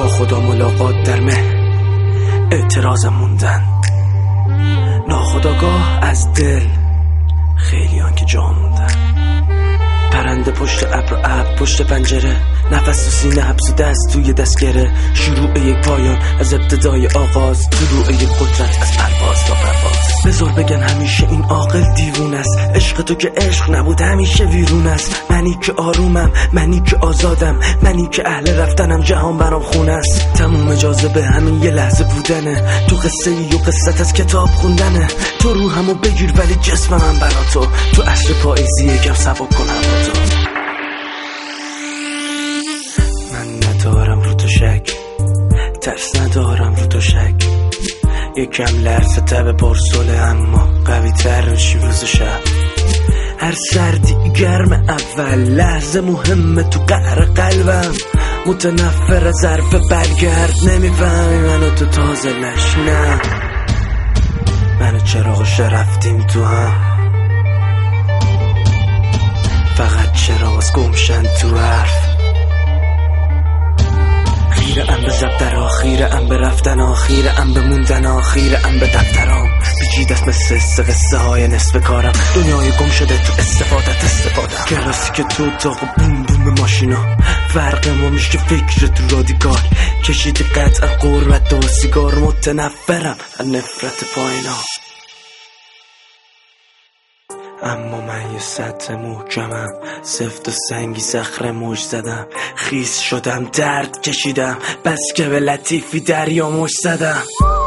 خدا ملاقات در مه اعتراضم موندن، ناخودآگاه از دل خیلیان که جا موندن. پرنده پشت ابر و ابر پشت پنجره، نفس تو سینه حبس و دست توی دستگره. شروع یک پایان از ابتدای آغاز، طلوع یک قدرت از پرواز تا پرواز. بذار بگن همیشه این عاقل دیوون است، عشق تو که عشق نبود همیشه ویرون است. منی که آرومم، منی که آزادم، منی که اهل رفتنم، جهان برام خونه است. تموم جاذبه همین یه لحظه بودنه، تو قصه ای و قصت از کتاب خوندنه. تو روحمو بگیر ولی جسمم برا تو، تو عصر پاییزی یکم سبک کن هوا تو. من ندارم رو تو شک، ترس ندارم رو تو شک. یکم لرزه تب پرسوله اما قوی تر میشی روز شب. هر سردی گرم اول لحظه مهمه تو قهر قلبم. متنفر از ظرف برگرد، نمیفهمی منو تو تازه نشنم. منو چراغش رفتیم تو هم، فقط چراغ گمشن تو حرف. خیره ام به زبدر، آخیره ام به رفتن، آخیره ام به موندن، آخیره ام به دفترام. پیچیده است مثل قصه های نصف کارم، دنیای گم شده تو استفادم. کلاسی که تو اتاق بوم بوم ماشینا، فرق ما میشه فکر تو رادیکال. کشیدی قطع قربت و سیگار، متنفرم از نفرت پایینا. اما من یه سطح محکمم، سفت و سنگی صخره موج زدم. خیس شدم درد کشیدم، بس که به لطیفی دریا موج زدم.